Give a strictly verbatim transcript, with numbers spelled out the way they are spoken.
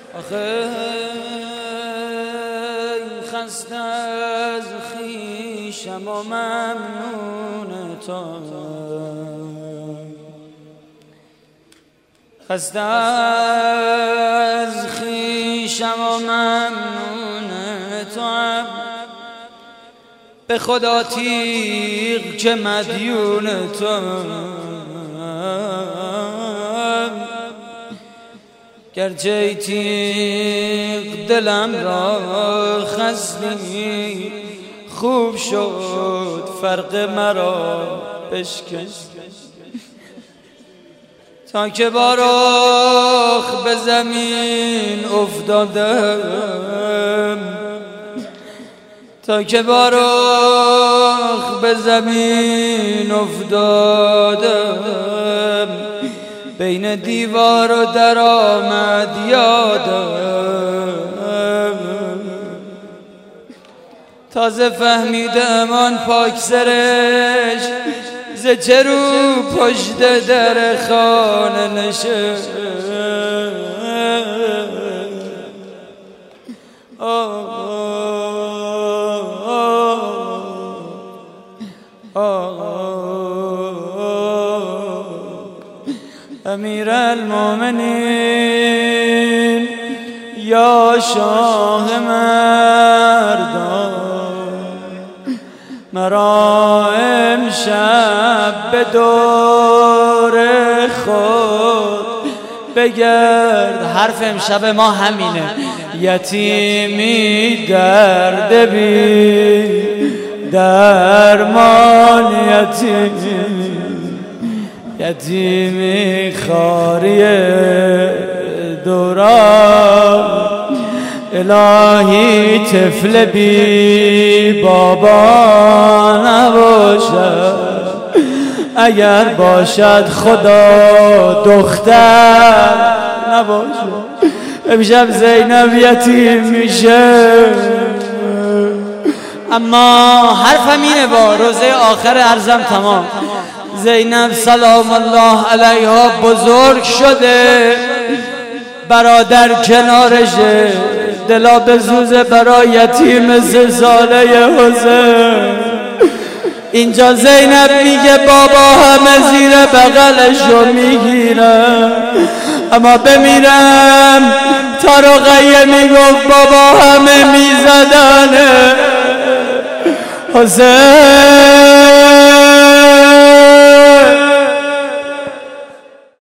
آخه خسته از خویشم و ممنون تو، خسته از خویشم و ممنون تو، به خدا تیغ که مدیون تو، گرچه تیغ دلم را خستی، خوب شد فرق مرا بشکن، تا که با رخ به زمین افتادم، تا که با رخ به زمین افتادم، بین دیوار و در آمد یادم، تازه فهمیدم آن پاک سرش ز چه رو پشت در خانه نشست. امیر المومنین یا شاه مردان، مرا امشب به دور خود بگرد. حرف امشب ما همینه، یتیمی درد بی درمان، یتیمی یتیمی خاری دوران، الهی طفل بی بابا نباشد، اگر باشد خدا دختر نباشد. امشب زینب یتیم میشه، اما حرفم اینه با روزه آخر عرضم تمام. زینب سلام الله علیها بزرگ شده، برادر کنارشه، دلا بزوزه برای یتیم سه ساله حسین. اینجا زینب میگه بابا همه زیر بغلشو میگیرم، اما بمیرم تا رقیه میگفت بابا همه میزدنه. حسین